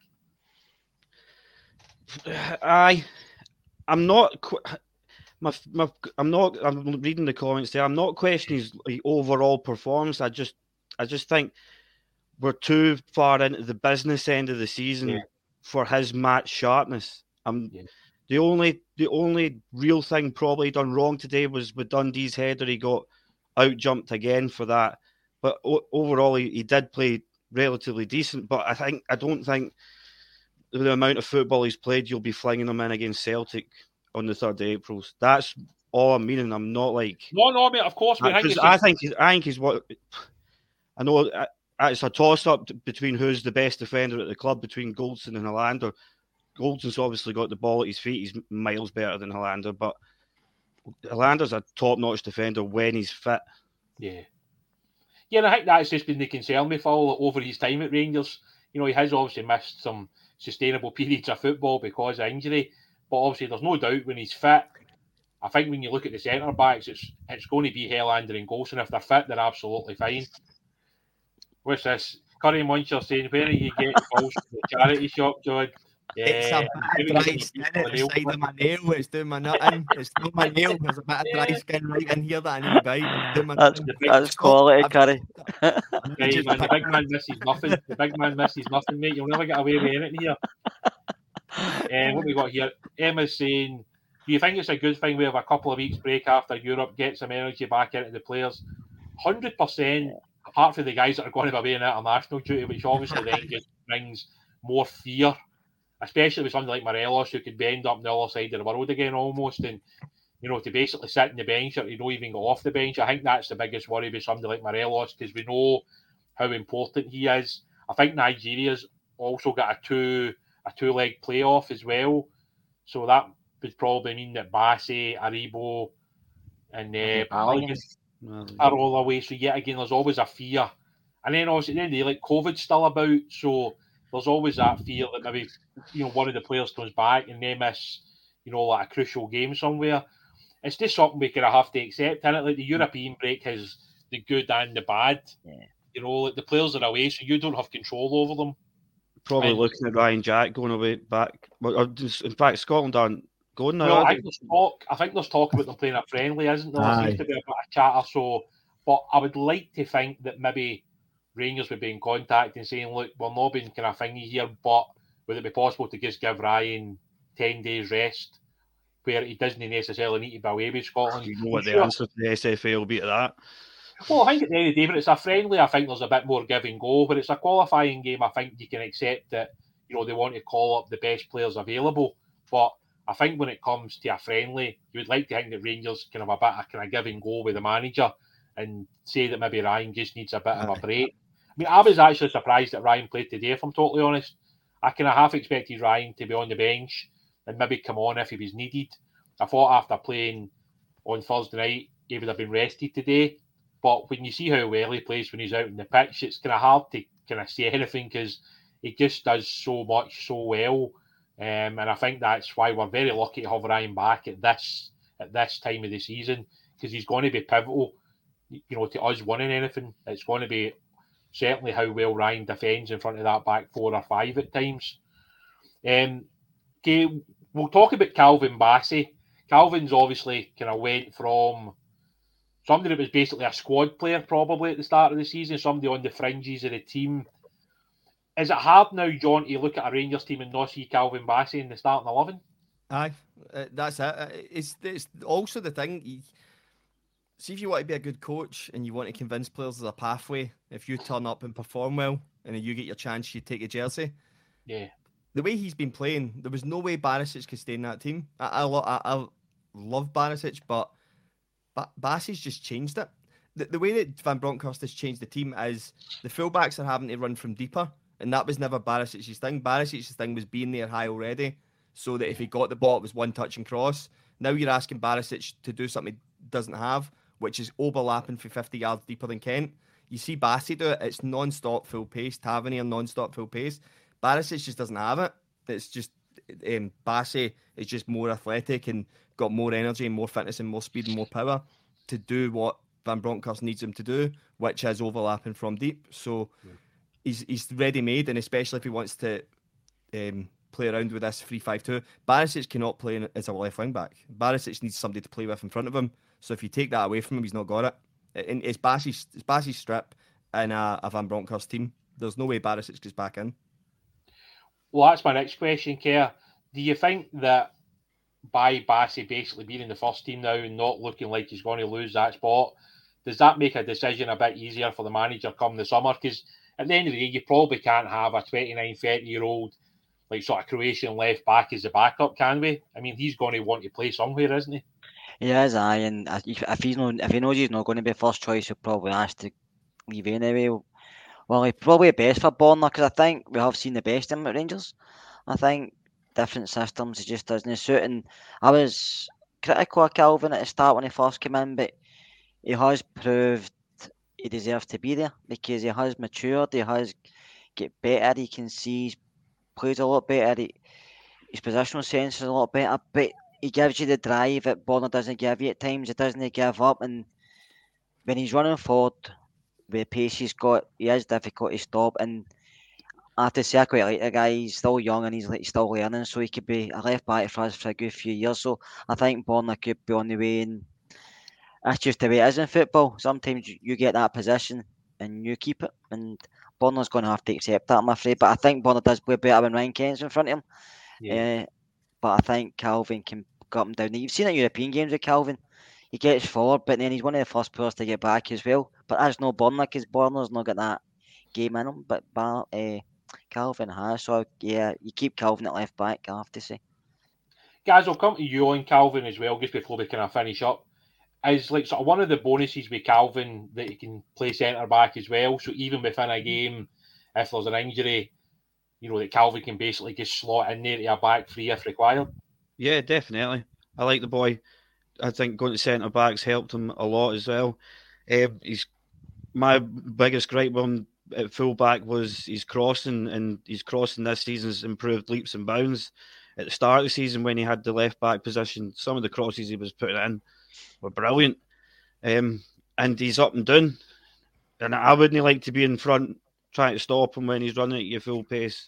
I, I'm not. My, my, I'm not. I'm reading the comments there. I'm not questioning his like, overall performance. I just, I just think we're too far into the business end of the season yeah. for his match sharpness. I'm yeah. the only, the only real thing probably done wrong today was with Dundee's header. He got out jumped again for that. But o- overall, he, he did play relatively decent. But I think I don't think. The amount of football he's played, you'll be flinging him in against Celtic on the third of April. That's all I'm meaning. I'm not like no, no, mate. Of course, I, think I think he's, I think he's what I know. It's a toss-up between who's the best defender at the club between Goldson and Helander. Goldson's obviously got the ball at his feet. He's miles better than Helander, but Helander's a top-notch defender when he's fit. Yeah, yeah, and I think that's just been the concern with Phil over his time at Rangers. You know, he has obviously missed some sustainable periods of football because of injury, but obviously there's no doubt when he's fit. I think when you look at the centre backs, it's it's going to be Helander and Golson. If they're fit, they're absolutely fine. What's this? Curry Muncher saying, where are you getting balls from the charity shop, John? Yeah, it's a bit of dry skin at the side of my nail. It's doing my nutting. It's not my nail. There's a bit of dry skin right in here that I need to buy. That's, that's quality, Curry. Right, man, the big man misses nothing. The big man misses nothing, mate. You'll never get away with anything here. Uh, what we got here? Emma's saying, do you think it's a good thing we have a couple of weeks break after Europe, get some energy back into the players? one hundred percent, apart from the guys that are going to be away in international duty, which obviously then just brings more fear, especially with somebody like Morelos who could end up on the other side of the world again almost, and you know, to basically sit in the bench or to not even go off the bench. I think that's the biggest worry with somebody like Morelos, because we know how important he is. I think Nigeria's also got a two a two leg playoff as well, so that would probably mean that Bassey, Aribo, and uh, are all away. So yet again, there's always a fear, and then obviously at the end of the day, like COVID's still about, so there's always that fear that maybe, you know, one of the players comes back and they miss, you know, like a crucial game somewhere. It's just something we kind of have to accept, isn't it? Like the European break has the good and the bad. Yeah. You know, like the players are away, so you don't have control over them. Probably and, looking at Ryan Jack going away back. In fact, Scotland aren't going now. Well, I think there's talk. I think there's talk about them playing a friendly, isn't there? There seems to be a bit of chatter. So, but I would like to think that maybe Rangers would be in contact and saying, look, we're not being kind of thingy here, but would it be possible to just give Ryan ten days rest where he doesn't necessarily need to be away with Scotland? You know what the answer to the S F A will be to that? Well, I think at the end of the day, when it's a friendly, I think there's a bit more give and go. But it's a qualifying game, I think you can accept that, you know, they want to call up the best players available. But I think when it comes to a friendly, you would like to think that Rangers can have a bit of kind of give and go with the manager and say that maybe Ryan just needs a bit of a break. I mean, I was actually surprised that Ryan played today, if I'm totally honest. I kind of half expected Ryan to be on the bench and maybe come on if he was needed. I thought after playing on Thursday night, he would have been rested today. But when you see how well he plays when he's out in the pitch, it's kind of hard to kind of say anything because he just does so much so well. Um, and I think that's why we're very lucky to have Ryan back at this at this time of the season, because he's going to be pivotal, you know, to us winning anything. It's going to be certainly how well Ryan defends in front of that back four or five at times. Um, okay, we'll talk about Calvin Bassey. Calvin's obviously kind of went from somebody that was basically a squad player probably at the start of the season, somebody on the fringes of the team. Is it hard now, John, to look at a Rangers team and not see Calvin Bassey in the starting eleven? Aye, uh, that's it. Uh, it's, it's also the thing. You, see, if you want to be a good coach and you want to convince players there's a pathway, if you turn up and perform well and then you get your chance, you take a jersey. Yeah. The way he's been playing, there was no way Barisic could stay in that team. I, I, lo- I, I love Barisic, but But Bassey's just changed it. The, the way that Van Bronckhorst has changed the team is the fullbacks are having to run from deeper, and that was never Barisic's thing. Barisic's thing was being there high already, so that if he got the ball, it was one touch and cross. Now you're asking Barisic to do something doesn't have, which is overlapping for fifty yards deeper than Kent. You see Bassey do it, it's non-stop full pace. Tavernier non-stop full pace. Barisic just doesn't have it. It's just um, Bassey is just more athletic and got more energy and more fitness and more speed and more power to do what Van Bronckhorst needs him to do, which is overlapping from deep. So yeah. he's he's ready-made, and especially if he wants to um, play around with this three five two. Barisic cannot play in, as a left wing back. Barisic needs somebody to play with in front of him. So if you take that away from him, he's not got it. And it's Bassey's, it's Bassey's strip in a, a Van Bronckhorst team. There's no way Barisic gets back in. Well, that's my next question, Kerr. Do you think that by Bassey basically being in the first team now and not looking like he's going to lose that spot, does that make a decision a bit easier for the manager come the summer? Because at the end of the day, you probably can't have a twenty-nine, thirty-year-old like sort of Croatian left back as a backup, can we? I mean, he's going to want to play somewhere, isn't he? He is, aye, and if he's not, if he knows he's not going to be first choice, he'll probably ask to leave anyway. Well, he's probably best for Borna because I think we have seen the best in him at Rangers. I think different systems, he just doesn't suit. And I was critical of Calvin at the start when he first came in, but he has proved he deserves to be there because he has matured, he has get better, he can see he's plays a lot better, he, his positional sense is a lot better, but he gives you the drive that Borna doesn't give you at times. He doesn't give up, and when he's running forward with the pace he's got, he is difficult to stop. And I have to say, I quite like the guy. He's still young and he's, he's still learning, so he could be a left back for us for a good few years. So I think Borna could be on the way, and that's just the way it is in football. Sometimes you, you get that position and you keep it, and Borna's going to have to accept that, I'm afraid. But I think Borna does play better when Ryan Kent's in front of him. Yeah. Uh, but I think Calvin can go up and down. You've seen it in European games with Calvin. He gets forward, but then he's one of the first players to get back as well. But that's no Borna, because Borna's not got that game in him. But uh, Calvin has. So, yeah, you keep Calvin at left back, I have to say. Guys, I'll come to you on Calvin as well, just before we kind of finish up. Is like sort of one of the bonuses with Calvin that he can play centre back as well. So even within a game, if there's an injury, you know, that Calvin can basically just slot in there to a back three if required. Yeah, definitely. I like the boy. I think going to centre backs helped him a lot as well. Um, he's my biggest gripe with him at full back was his crossing, and his crossing this season's improved leaps and bounds. At the start of the season, when he had the left back position, some of the crosses he was putting in were brilliant. Um, and he's up and down. And I wouldn't like to be in front trying to stop him when he's running at your full pace.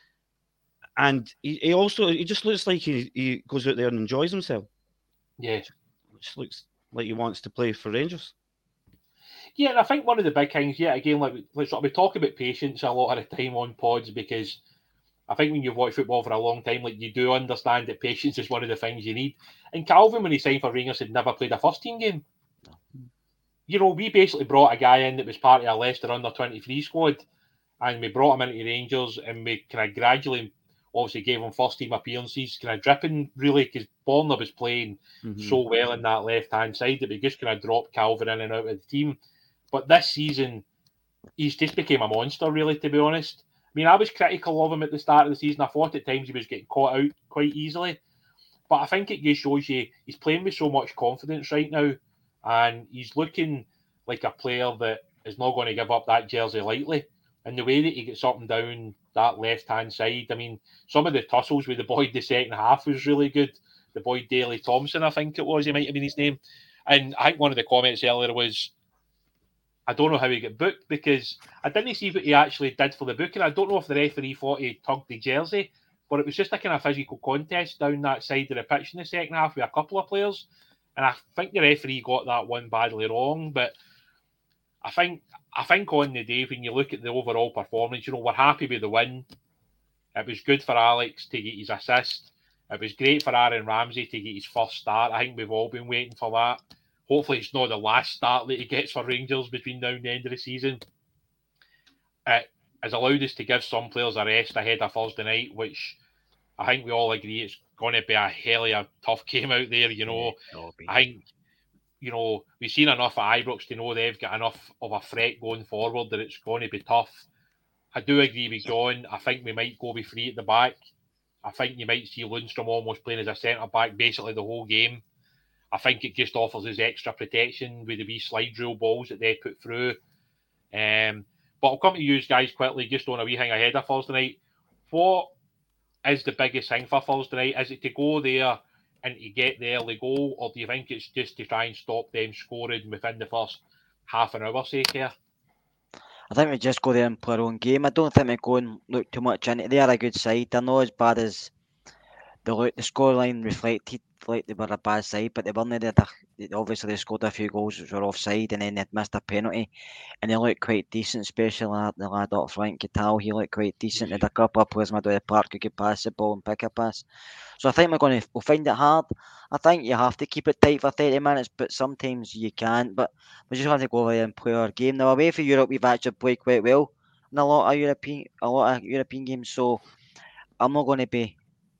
And he, he also, he just looks like he, he goes out there and enjoys himself. Yeah. Just looks like he wants to play for Rangers. Yeah, and I think one of the big things, yeah, again, like, like we talk about patience a lot of the time on pods, because I think when you've watched football for a long time, like, you do understand that patience is one of the things you need. And Calvin, when he signed for Rangers, had never played a first team game. You know, we basically brought a guy in that was part of a Leicester under twenty-three squad, and we brought him into Rangers, and we kind of gradually, obviously, gave him first team appearances, kind of dripping, really, because Borna was playing mm-hmm. so well in that left-hand side that we just kind of dropped Calvin in and out of the team. But this season, he's just became a monster, really, to be honest. I mean, I was critical of him at the start of the season. I thought at times he was getting caught out quite easily. But I think it just shows you he's playing with so much confidence right now, and he's looking like a player that is not going to give up that jersey lightly. And the way that he gets up and down that left-hand side, I mean, some of the tussles with the boy in the second half was really good. The boy Daley Thompson, I think it was, he might have been his name. And I think one of the comments earlier was, I don't know how he got booked, because I didn't see what he actually did for the booking. I don't know if the referee thought he tugged the jersey, but it was just a kind of physical contest down that side of the pitch in the second half with a couple of players. And I think the referee got that one badly wrong. But I think I think on the day, when you look at the overall performance, you know, we're happy with the win. It was good for Alex to get his assist. It was great for Aaron Ramsey to get his first start. I think we've all been waiting for that. Hopefully it's not the last start that he gets for Rangers between now and the end of the season. It has allowed us to give some players a rest ahead of Thursday night, which I think we all agree it's going to be a hell of a tough game out there, you know. Yeah, I think, you know, we've seen enough at Ibrox to know they've got enough of a threat going forward that it's going to be tough. I do agree with John. I think we might go with three at the back. I think you might see Lundstrom almost playing as a centre-back basically the whole game. I think it just offers us extra protection with the wee slide rule balls that they put through. Um, but I'll come to you guys quickly, just on a wee thing ahead of Thursday night. What is the biggest thing for Thursday night? Is it to go there and to get the early goal, or do you think it's just to try and stop them scoring within the first half an hour, say, here? I think we just go there and play our own game. I don't think we go and look too much into it. They are a good side. They're not as bad as the the scoreline reflected like they were a bad side, but they weren't there. They, obviously, they scored a few goals which were offside, and then they missed a penalty, and they looked quite decent, especially the lad up front, Catal. He looked quite decent. They had a couple of players middle of the park who could pass the ball and pick a pass. So I think we're going to we'll find it hard. I think you have to keep it tight for thirty minutes, but sometimes you can't. But we just have to go over there and play our game. Now away for Europe, we've actually played quite well in a lot of European a lot of European games. So I'm not going to be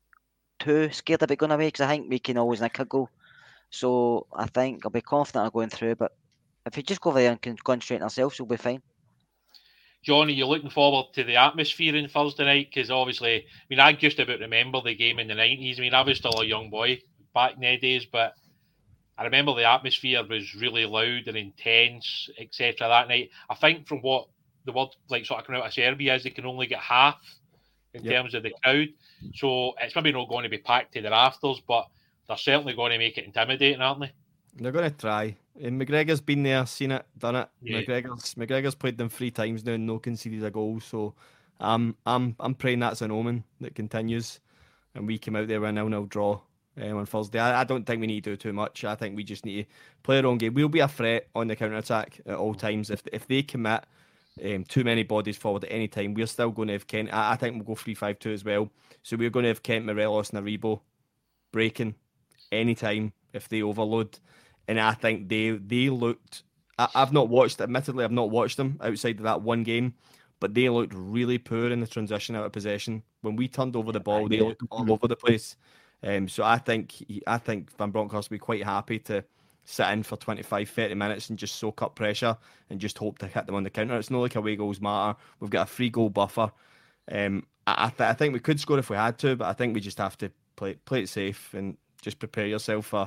too scared about going away, because I think we can always nick a goal. So I think I'll be confident of going through. But if we just go over there and can concentrate on ourselves, we'll be fine. Johnny, you're looking forward to the atmosphere in Thursday night, because obviously, I mean, I just about remember the game in the nineties. I mean, I was still a young boy back in the days, but I remember the atmosphere was really loud and intense, et cetera that night. I think from what the word like sort of coming out of Serbia is, they can only get half in yep. terms of the crowd. So it's maybe not going to be packed to the rafters, but they're certainly going to make it intimidating, aren't they? They're going to try. And McGregor's been there, seen it, done it. Yeah. McGregor's McGregor's played them three times now and no conceded a goal. So I'm I'm I'm praying that's an omen that continues, and we come out there with a nil-nil draw um, on Thursday. I, I don't think we need to do too much. I think we just need to play our own game. We'll be a threat on the counter attack at all times. If if they commit um, too many bodies forward at any time, we're still going to have Kent. I, I think we'll go three five two as well. So we're going to have Kent, Morelos, and Aribo breaking any time if they overload. And I think they they looked. I, I've not watched. Admittedly, I've not watched them outside of that one game, but they looked really poor in the transition out of possession. When we turned over the ball, they looked all over the place. Um, so I think I think Van Bronckhorst will be quite happy to sit in for twenty-five, thirty minutes and just soak up pressure and just hope to hit them on the counter. It's not like away goals matter. We've got a free goal buffer. Um, I I, th- I think we could score if we had to, but I think we just have to play play it safe and just prepare yourself for.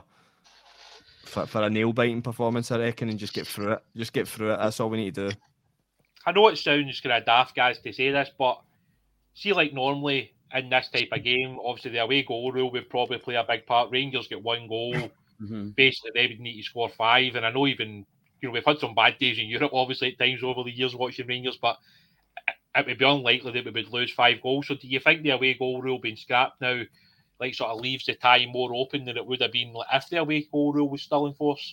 For, for a nail-biting performance, I reckon, and just get through it. Just get through it. That's all we need to do. I know it sounds kind of daft, guys, to say this, but see, like normally in this type of game, obviously the away goal rule would probably play a big part. Rangers get one goal. Mm-hmm. Basically, they would need to score five. And I know even, you know, we've had some bad days in Europe, obviously, at times over the years watching Rangers, but it would be unlikely that we would lose five goals. So do you think the away goal rule being scrapped now like sort of leaves the tie more open than it would have been if the away goal rule was still in force?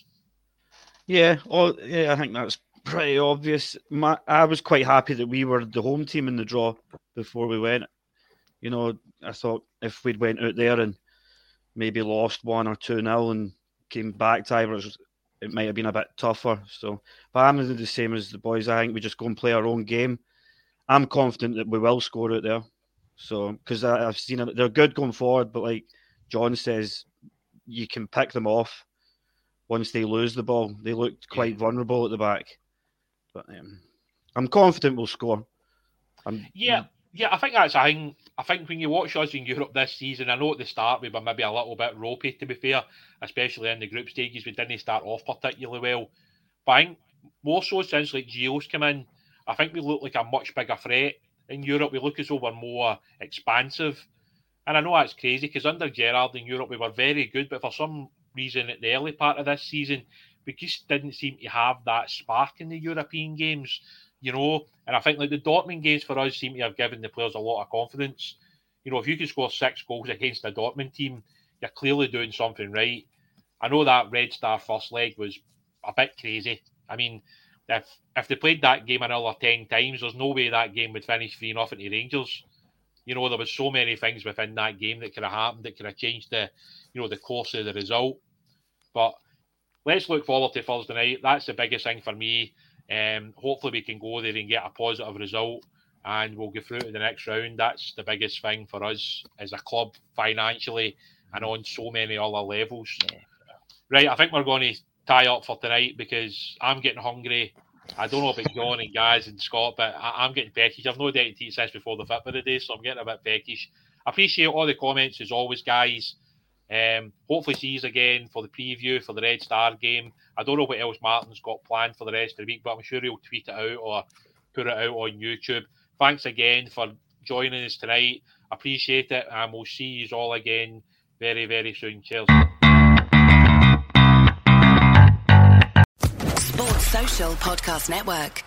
Yeah, oh, yeah, I think that's pretty obvious. My, I was quite happy that we were the home team in the draw before we went. You know, I thought if we'd went out there and maybe lost one or two nil and came back to Ivers, it might have been a bit tougher. So, but I'm the same as the boys. I think we just go and play our own game. I'm confident that we will score out there. So, because I've seen them, they're good going forward, but like John says, you can pick them off once they lose the ball. They looked quite yeah. vulnerable at the back, but um, I'm confident we'll score. I'm, yeah, yeah, I think that's a thing. I think when you watch us in Europe this season, I know at the start we were maybe a little bit ropey, to be fair, especially in the group stages. We didn't start off particularly well, but I think more so since like Gio's come in, I think we look like a much bigger threat. In Europe, we look as though we're more expansive. And I know that's crazy because under Gerrard in Europe, we were very good. But for some reason, at the early part of this season, we just didn't seem to have that spark in the European games, you know. And I think like the Dortmund games for us seem to have given the players a lot of confidence. You know, if you can score six goals against a Dortmund team, you're clearly doing something right. I know that Red Star first leg was a bit crazy. I mean, If if they played that game another ten times, there's no way that game would finish three nothing to Rangers. You know, there was so many things within that game that could have happened, that could have changed the, you know, the course of the result. But let's look forward to Thursday night. That's the biggest thing for me. Um, hopefully we can go there and get a positive result and we'll go through to the next round. That's the biggest thing for us as a club financially and on so many other levels. Yeah. Right, I think we're going to tie up for tonight because I'm getting hungry. I don't know about John and Gaz and Scott, but I, I'm getting peckish. I've no doubt to eat this before the fit for the day, so I'm getting a bit peckish. I appreciate all the comments as always, guys. Um, hopefully see you again for the preview for the Red Star game. I don't know what else Martin's got planned for the rest of the week, but I'm sure he'll tweet it out or put it out on YouTube. Thanks again for joining us tonight. Appreciate it, and we'll see you all again very, very soon. Cheers. Sports Social Podcast Network.